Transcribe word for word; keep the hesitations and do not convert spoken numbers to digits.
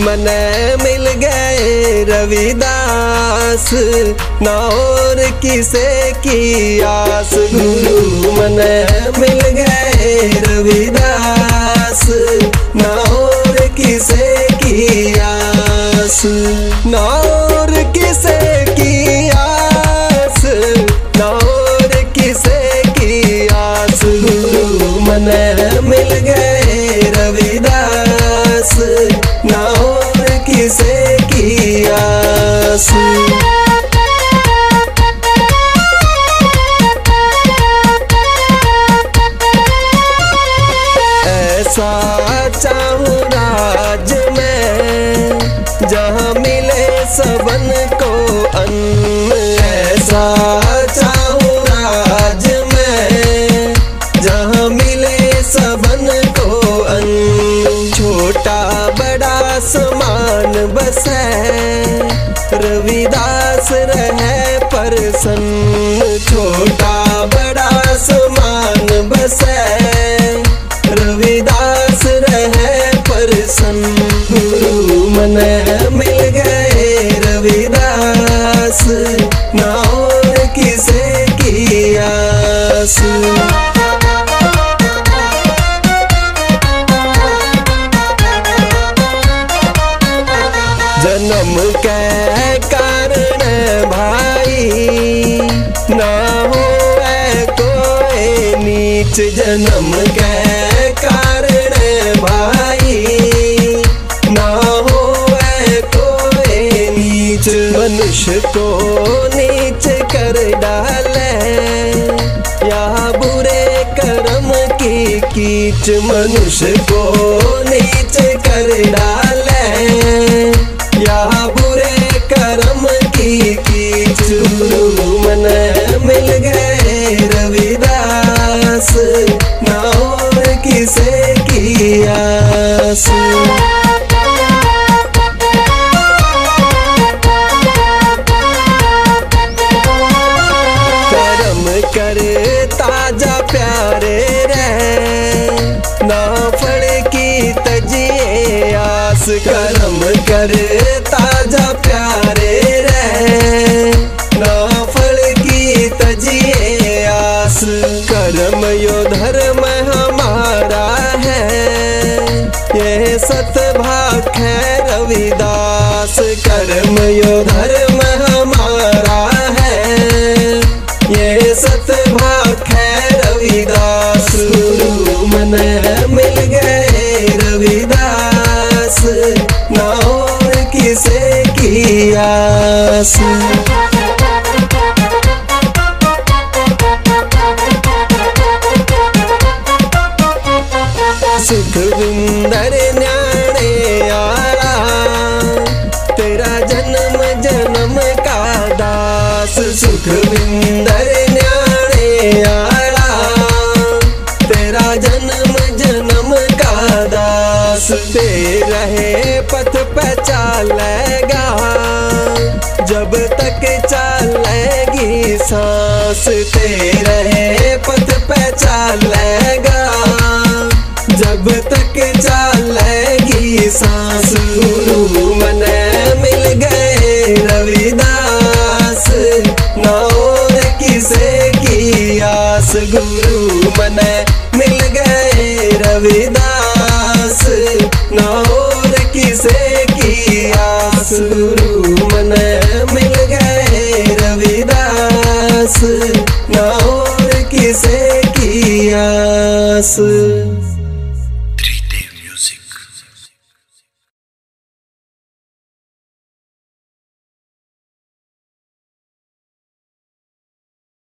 मने मिल गए रविदास, ना और किसे की आस। गुरु मने मिल गए रविदास, ना और किसे की आस, ना और किसे की आस, ना और किसे की आस। गुरु मने मिल गए रविदास, ना और किसे की आस। ऐसा चाहूं राज में जहाँ मिले सबन को अन्न, ऐसा चाहूं राज में जहाँ मिले सबन को अन्न। छोटा बड़ा समान बसे रविदास रहे प्रसन्न, छोटा बड़ा समान बसे रविदास रहे प्रसन्न। गुरु मने मिल गए रविदास, ना और किसे की आस। जन्म के कारण भाई ना होए कोई नीच, जन्म के कारण भाई ना होए कोई नीच। मनुष्य को नीच कर डाले या बुरे कर्म की कीच, मनुष्य को नीच कर डाले या बुरे कर्म की कीच। गुरु मने मिल गए रविदास, ना और किसे की आस। कर्म करे ताजा प्यारे रे, ना फल की तजिए आस। कर्म करे ताजा प्यारे रे, ना फल की तजिए आस। कर्म यो धर्म हमारा है, ये सतभाख है रविदास। कर्म यो धर्म हमारा है, ये सतभाख है रविदास। गुरु मने मिल गए रविदास, ना और किसे की आस। सुखविंदर न्याणे आला, तेरा जन्म जन्म का दास। सुखविंदर न्याणे आला, तेरा जन्म जन्म का दास। ते रहे पथ पे चालेगा जब तक चलेगी सांस, ते रहे पथ पे चालेगा जब तक चलेगी सांस। गुरु मने मिल गए रविदास, ना और किसे की आस। गुरु मने मिल गए रविदास, ना और किसे की आस। गुरु मने मिल गए रविदास, ना और किसे की आस।